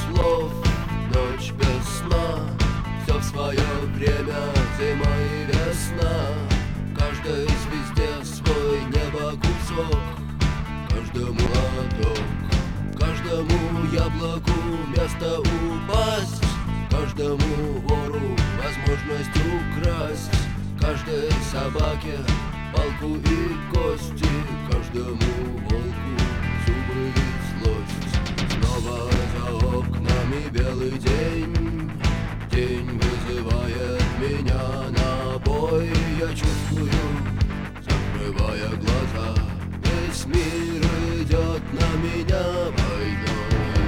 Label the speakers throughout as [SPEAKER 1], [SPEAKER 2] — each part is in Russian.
[SPEAKER 1] слов, ночь без сна. Все в свое время, зима и весна. Каждой звезде свой небо кусок, каждому ладок, каждому яблоку место упасть, каждому вору возможность украсть, каждой собаке палку и кости, каждому волку зубы и злость. Снова за окнами белый день, день вызывает меня на бой. Я чувствую, закрывая глаза, весь мир идет на меня войной.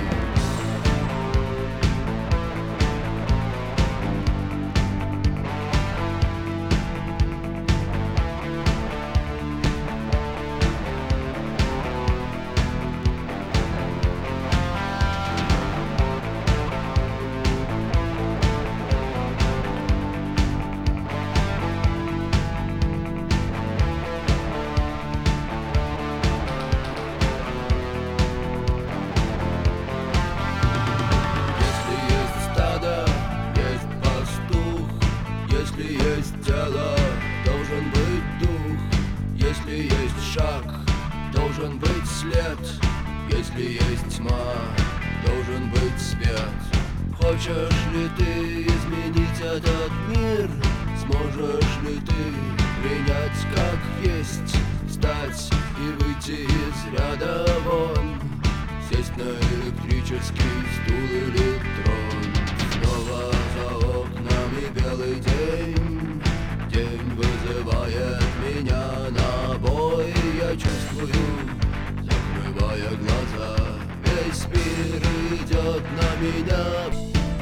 [SPEAKER 1] Если есть тело, должен быть дух. Если есть шаг, должен быть след. Если есть тьма, должен быть свет. Хочешь ли ты изменить этот мир? Сможешь ли ты принять как есть? Встать и выйти из ряда вон, сесть на электрический стул или трон. Снова за окнами белый день, день вызывает меня на бой. Я чувствую, закрывая глаза, весь мир идет на меня.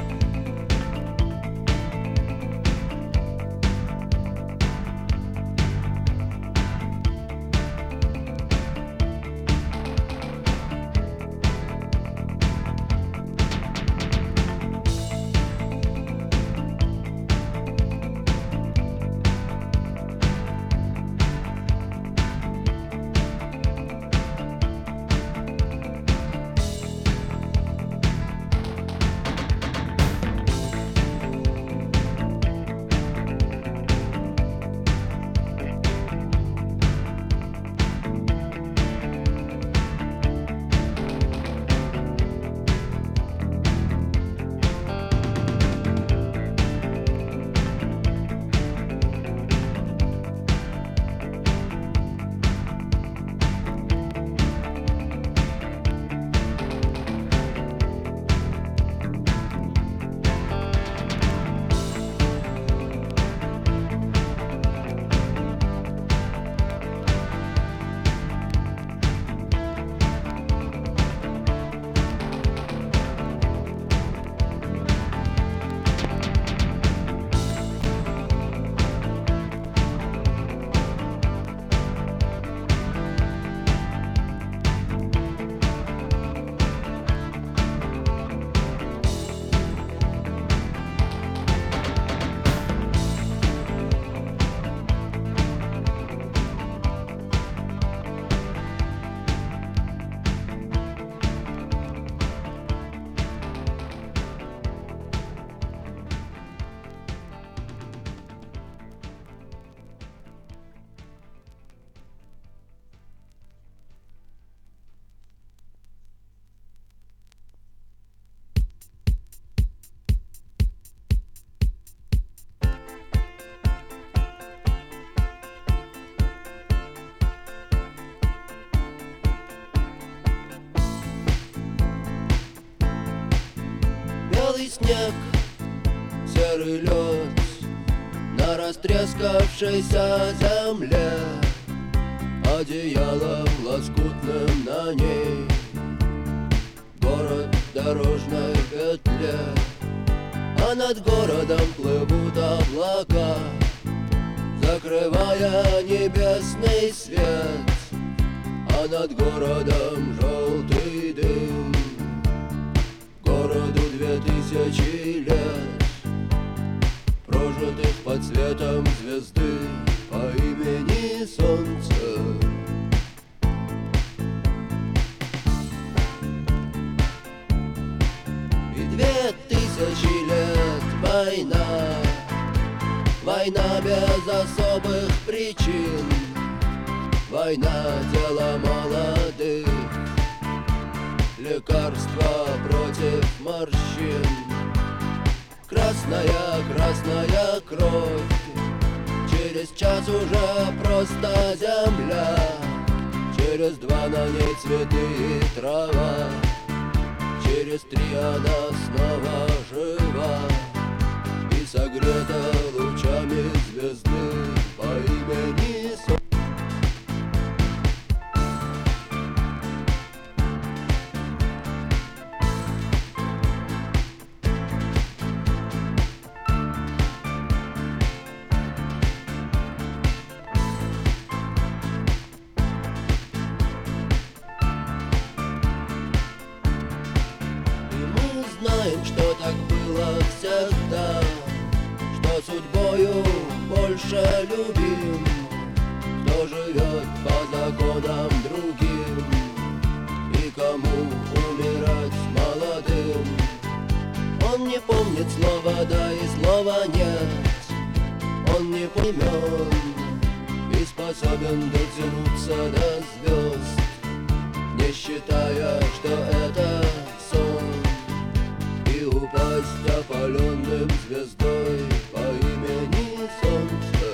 [SPEAKER 1] Белый снег, серый лед на растрескавшейся земле, одеялом лоскутным на ней город в дорожной петле. А над городом плывут облака, закрывая небесный свет. А над городом желтый дым, городу 2000 лет, прожитых под светом звезды по имени Солнце. 2000 лет война, война без особых причин, война — дело молодых, лекарство против морщин. Красная, красная кровь, через час уже просто земля, через 2 на ней цветы и трава, через 3 она снова жива и согрета лучами звезды по имени Солнце. Знаем, что так было всегда, что судьбою больше любим, кто живет по законам другим и кому умирать молодым. Он не помнит слова «да» и слова «нет», он не поймет и способен дотянуться до звезд, не считая, что это сон, и упасть опаленным звездой по имени Солнце.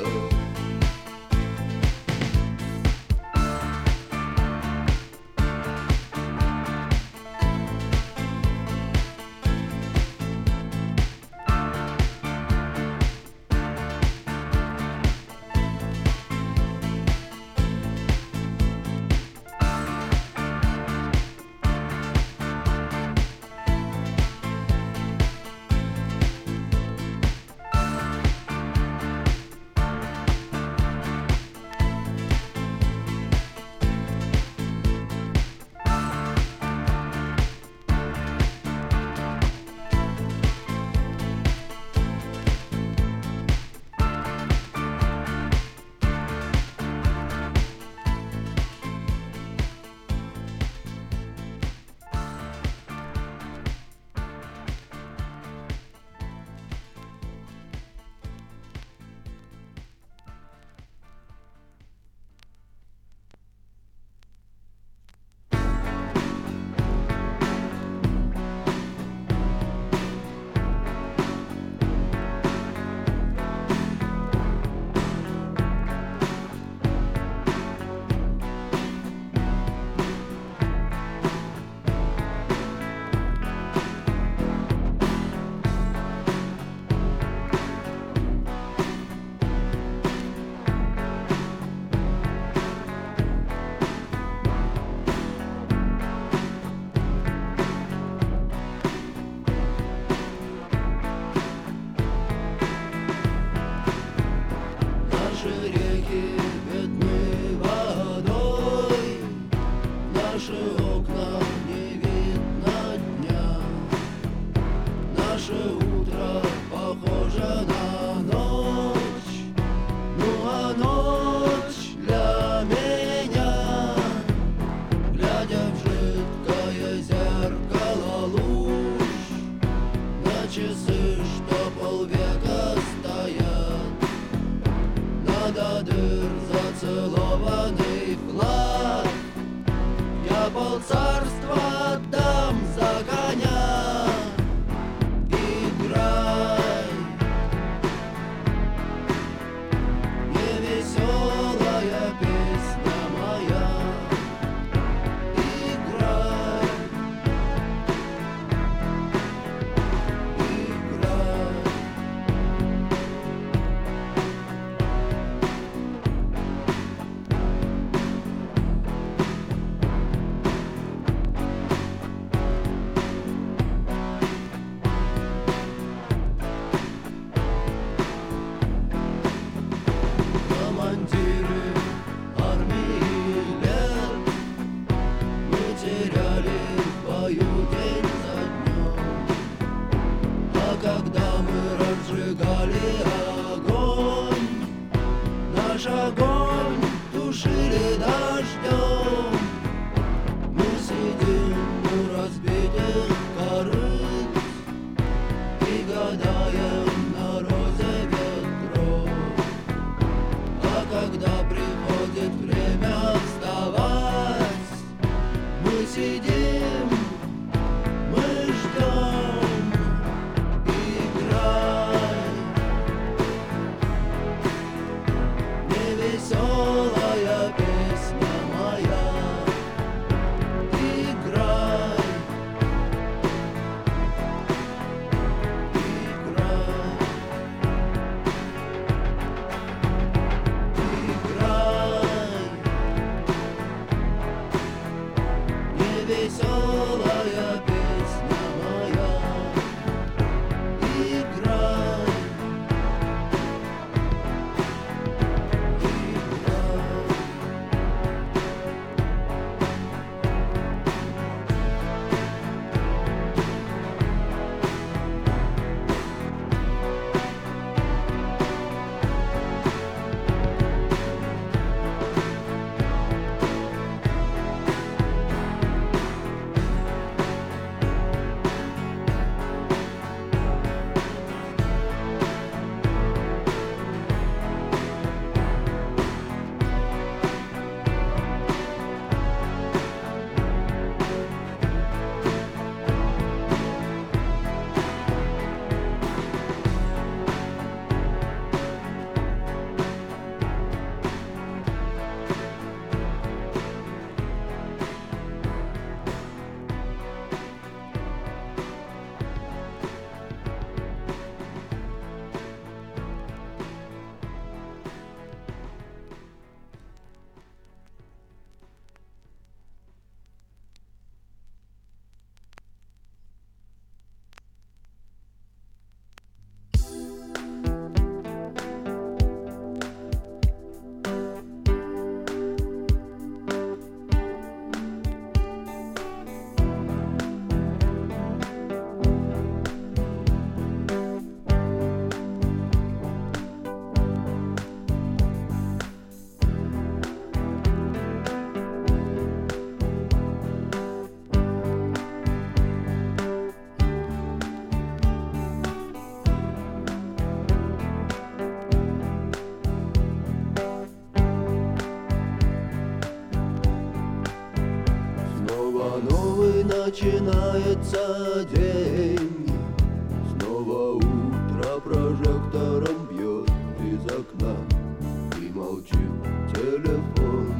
[SPEAKER 1] начинается день. Снова утро прожектором бьет из окна, и молчит телефон,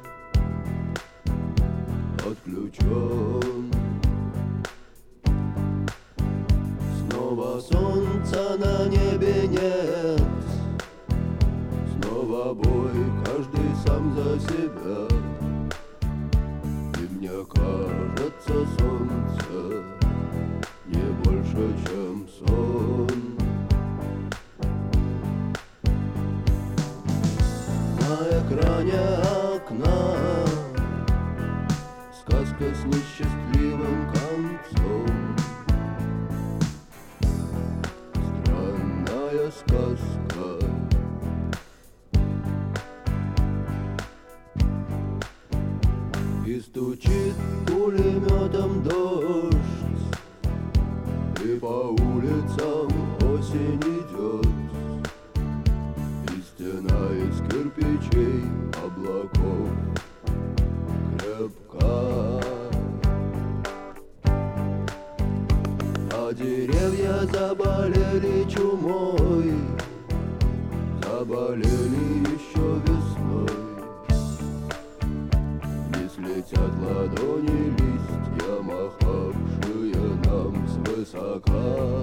[SPEAKER 1] отключен. Снова солнца на небе нет, снова бой, каждый сам за себя. И мне кажется, солнце не больше, чем сон. На экране окна сказка с несчастливым концом. Странная сказка. И стучит пулеметом дождь, и по улицам осень идет, и стена из кирпичей облаков крепка. А деревья заболели чумой, заболели еще весной. Летят ладони листья, махавшие нам свысока.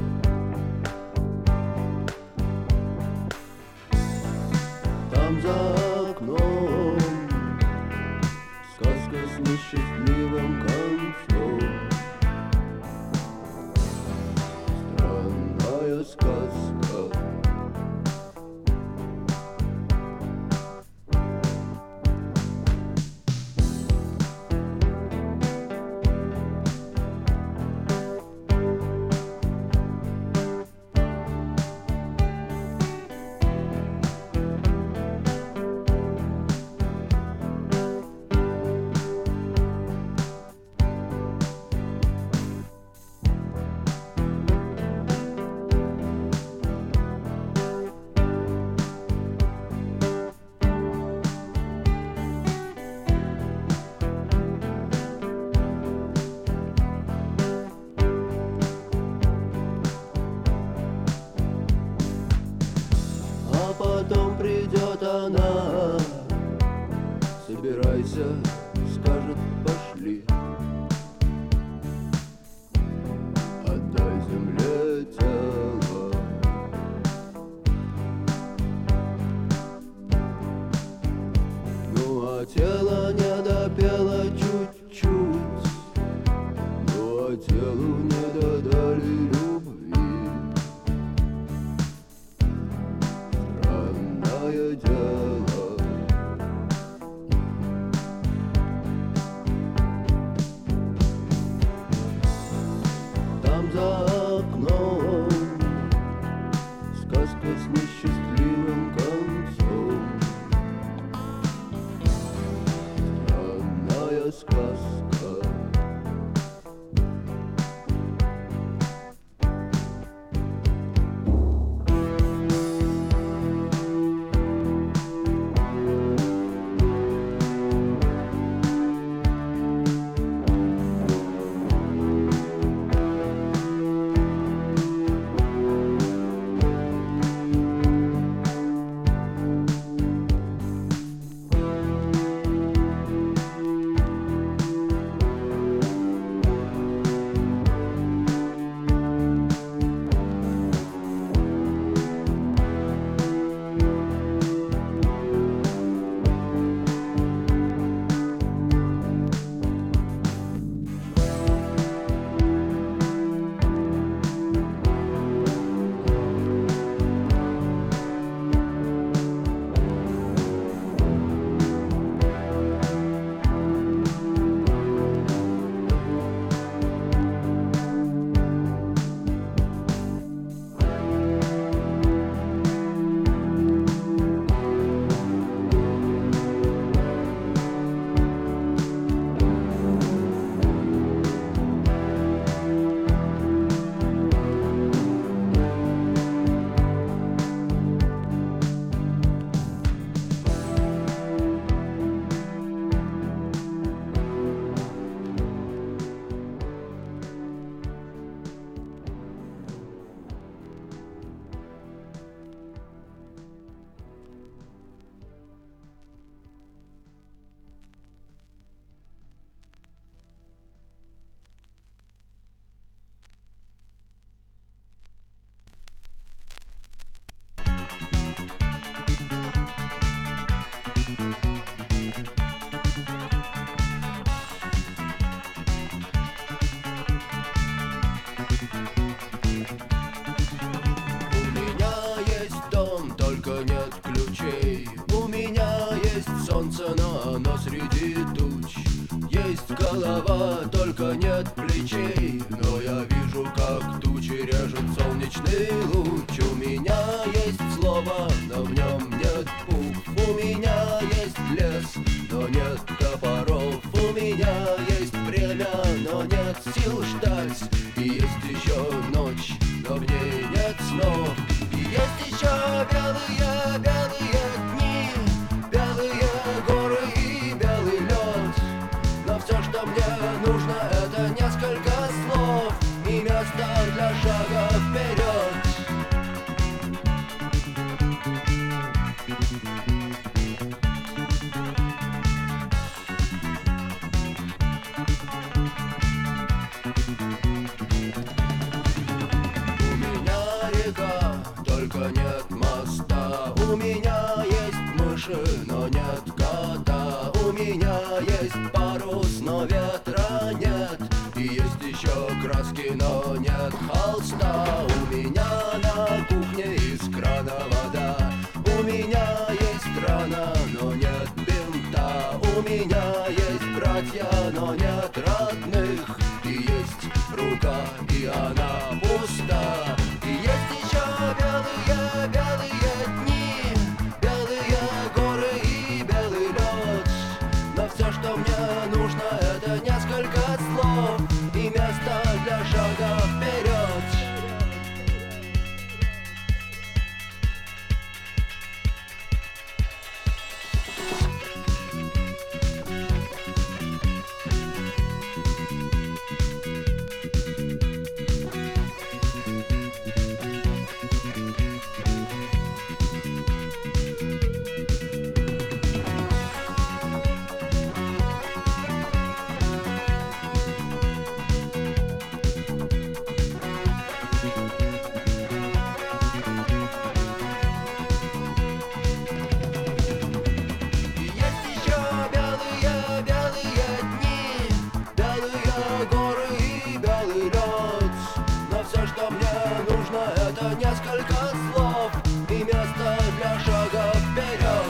[SPEAKER 1] Там за окном сказка с несчастливым концом. Странная сказка. Потом придет она, собирайся, скажет, пошли. Отдай земле тело. Ну а тело не допело чуть-чуть, ну а телу не додали любви. Дело. Там за окном сказка с несчастливым концом. Странная сказка. голова, только нет плечей. Но я вижу, как тучи режет солнечный луч. У меня есть слово, но в нем нет букв. У меня есть лес, но нет топоров. У меня есть время, но нет сил ждать. И есть еще ночь, но в ней нет снов. И есть еще белые, белые дни, белые горы и белый лед. Но все, что мне нужно, это несколько слов и место для шага вперед. У меня река, только нет моста. У меня есть мыши, но нет кота. У меня есть парус, но ветра нет. И есть еще краски, но нет холста. У меня на кухне из крана вода. У меня есть рана, но нет бинта. У меня есть братья, но нет родных. И есть рука, и она пуста. И есть еще белые, белые дни, белые горы и белый лед. Но все, что мне нужно, это несколько слов и место для шага вперед. Несколько слов и место для шага вперед.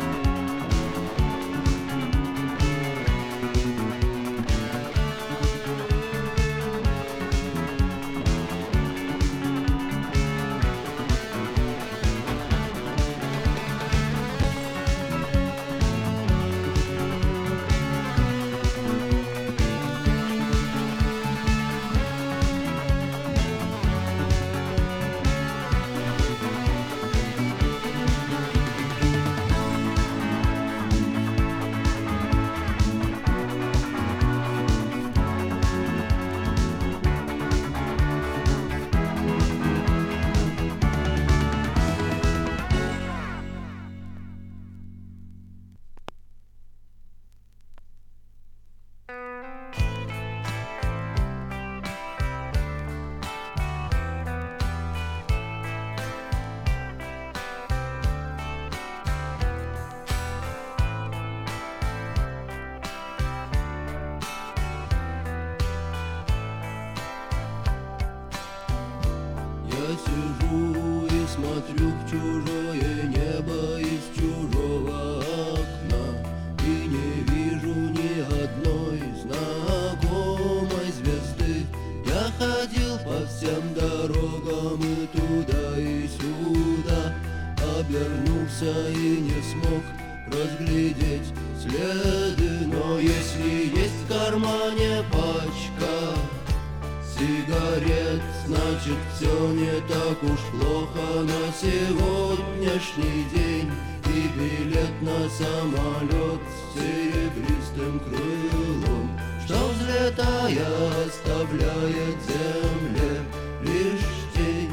[SPEAKER 1] Я сижу и смотрю в чужое небо из чужого окна и не вижу ни одной знакомой звезды. Я ходил по всем дорогам и туда и сюда, обернулся и не смог разглядеть следы. Но если есть в кармане пачка сигарет, значит все не так уж плохо на сегодняшний день. И билет на самолет с серебристым крылом, что взлетая оставляет земле лишь тень.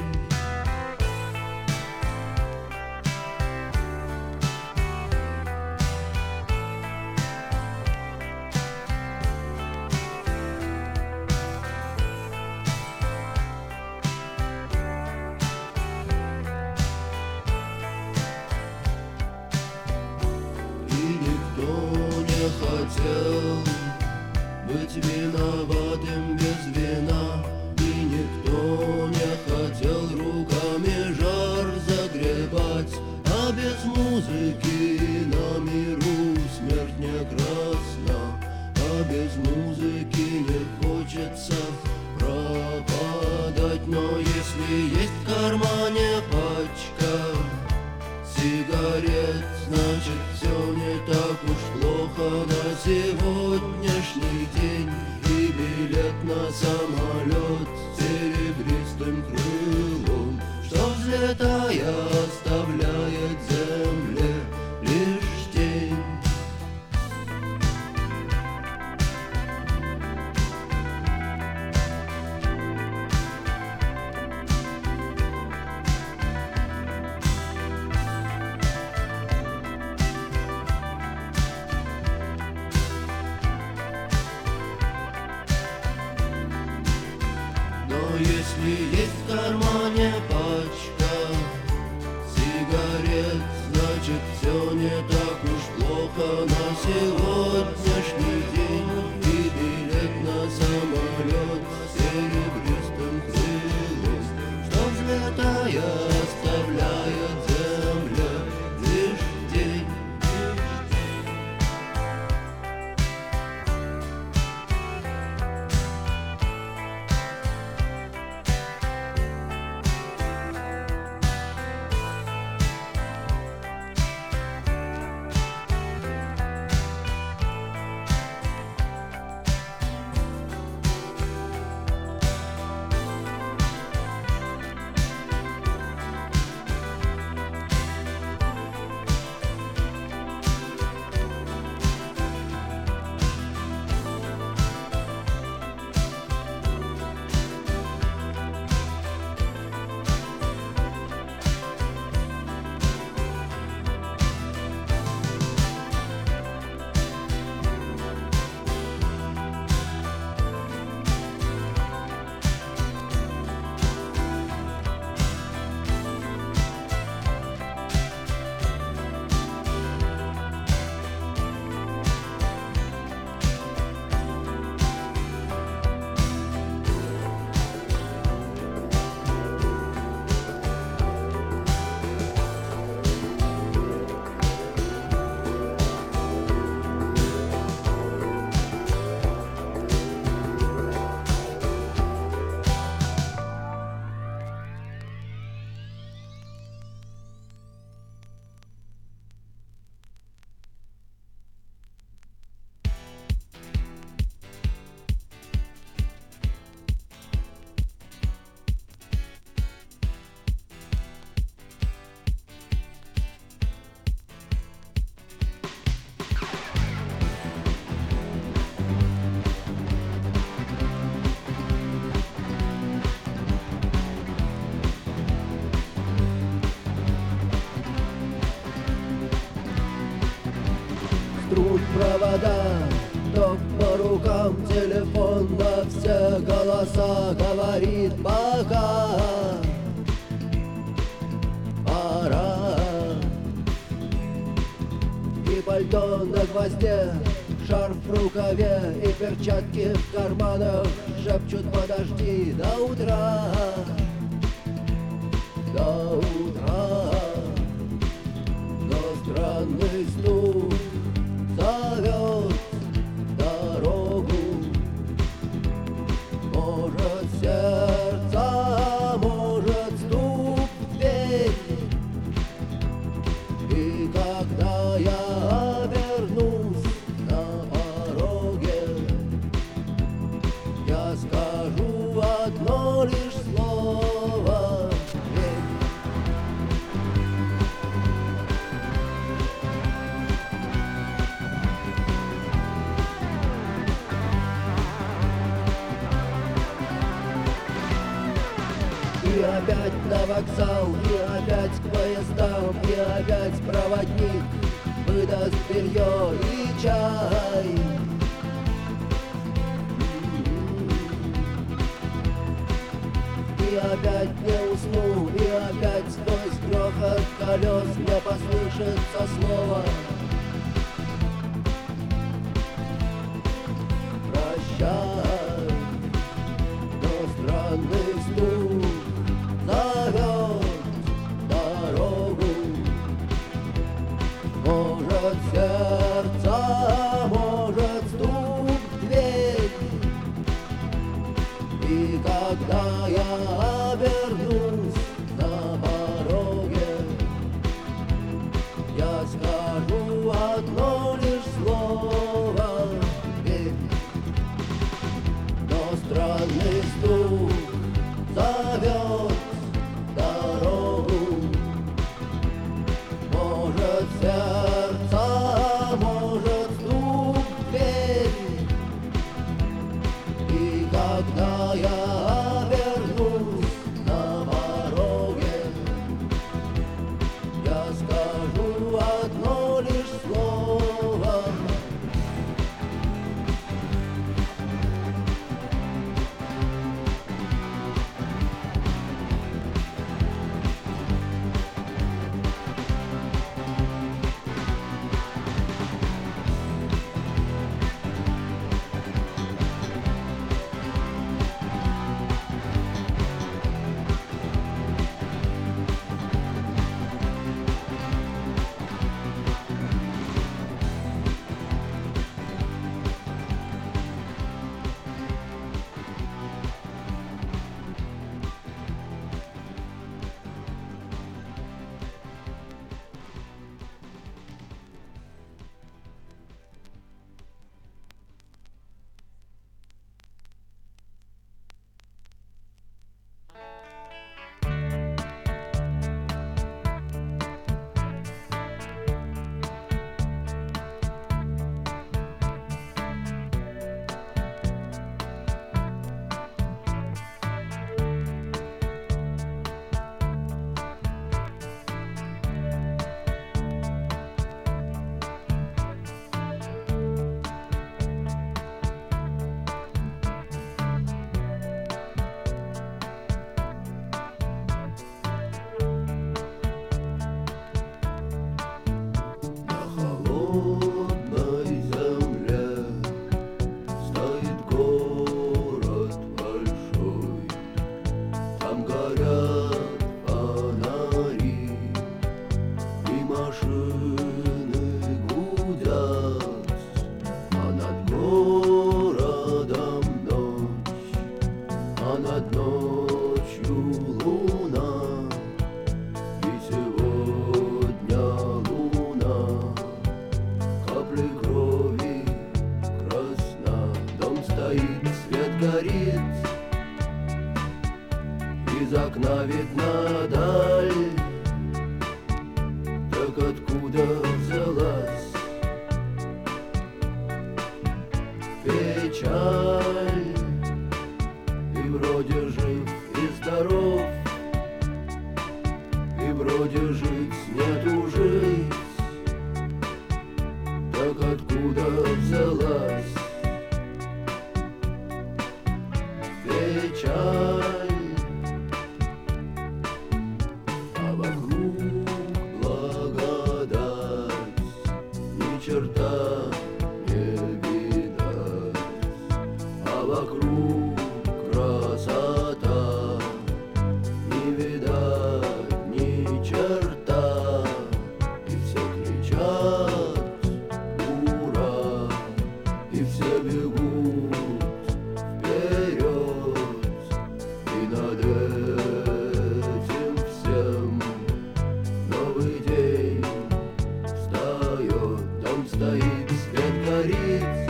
[SPEAKER 1] Хотел быть виноватым без вина, и никто не хотел руками жар загребать. А без музыки на миру смерть не красна, а без музыки Если есть в кармане пачка сигарет, значит все не так уж плохо на сегодняшний день. И билет на самолет с серебристым крылом, что взлетая оставляет земле лишь тень. Но если есть в кармане пачка сигарет, значит все не так уж плохо на сегодняшний день. И билет на самолет с серебристым крылом, что взлетая оставляет земля лишь тень. Трут провода, ток по рукам, телефон на все голоса говорит пока. Пора. И пальто на гвозде, шарф в рукаве и перчатки в карманах шепчут подожди до утра. До утра. Но странный стук зовет дорогу. Может сердце, может стук в дверь. И когда я обернусь на пороге, я скажу одно лишь слово. И опять на вокзал, и опять к поездам, и опять проводник выдаст белье и чай. И опять не усну, и опять сквозь грохот колес мне послышится слово. Прощай, но странный стук зовет дорогу. Может сердце, может стук в дверь. И когда я обернусь Из окна видна даль, так откуда взялась печаль? И вроде жив и здоров, и вроде жить нету жить, так откуда взялась печаль? А вокруг благодать, ни черта не видать, а вокруг красота, не видать ни черта. И все кричат ура, и все бегут вперед, и над этим всем новый день встает. Дом стоит, свет горит,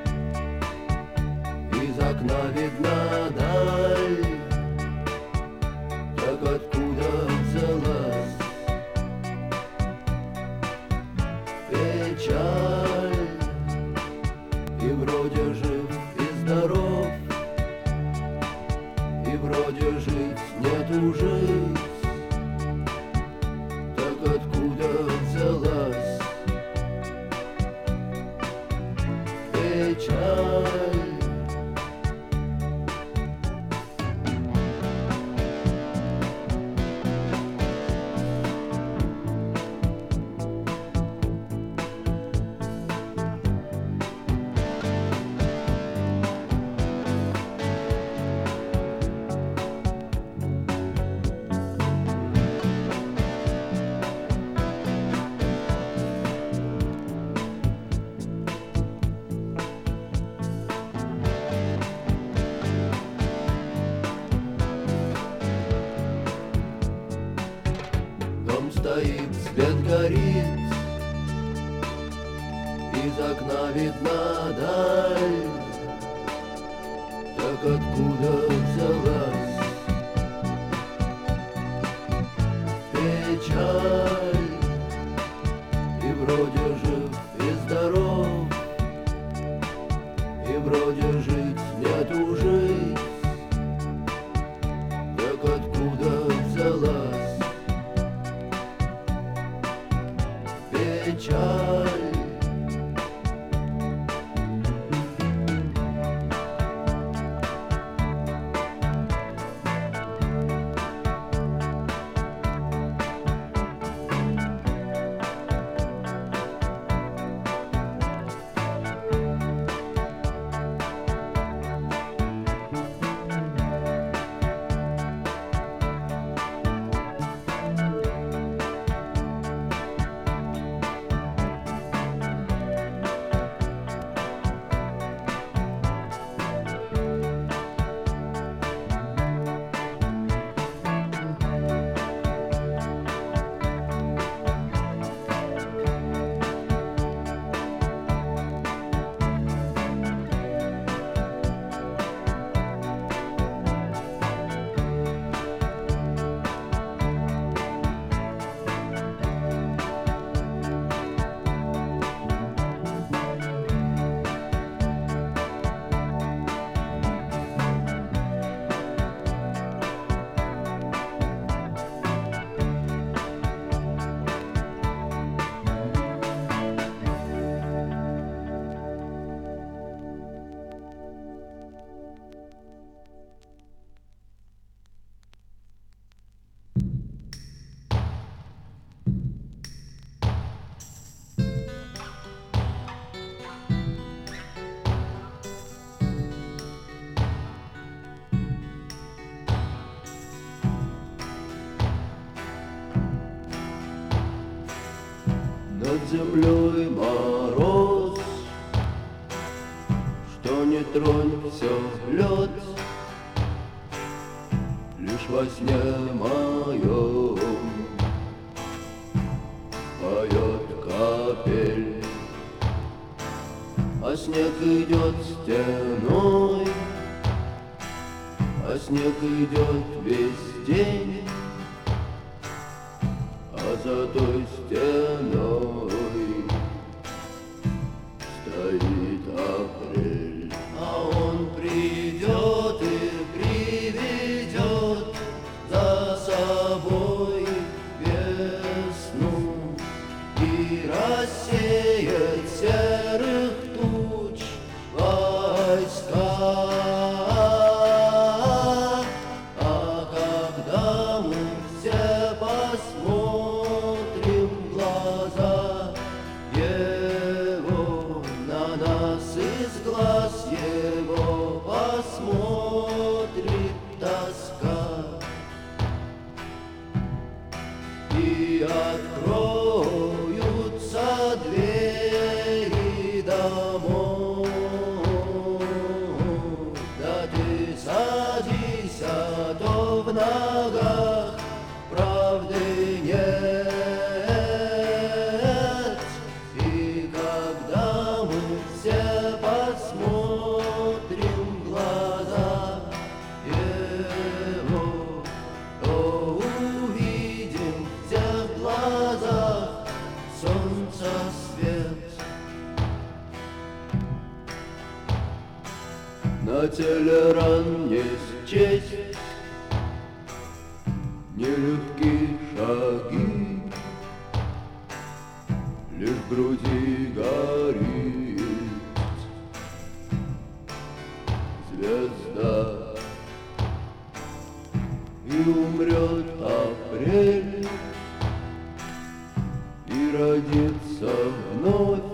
[SPEAKER 1] из окна видна даль, так откуда взялась печаль? И вроде жив и здоров, и вроде жить нету жить, так откуда взялась печаль? Дом стоит, свет горит, из окна видна даль, так откуда взялась печаль? И вроде жив и здоров, и вроде жить нету жить, так откуда взялась печаль? Над землей мороз, что не тронь, все лед. Лишь во сне моем поет капель, а снег идет стеной, А снег идет весь день, а за той стеной стоит апрель. А он придет и приведет за собой весну и рассеет серых туч войска. А когда мы все посмотрим в глаза его, на нас из глаз его посмотрит тоска. И откроются двери домов. Да ты садись, а то в ногах правды нет. И когда мы все посмотрим в глаза его, то увидим в тех глазах солнца свет. На теле ран не счесть нелегкие шаги, лишь в груди горит звезда. И умрет апрель, и родится вновь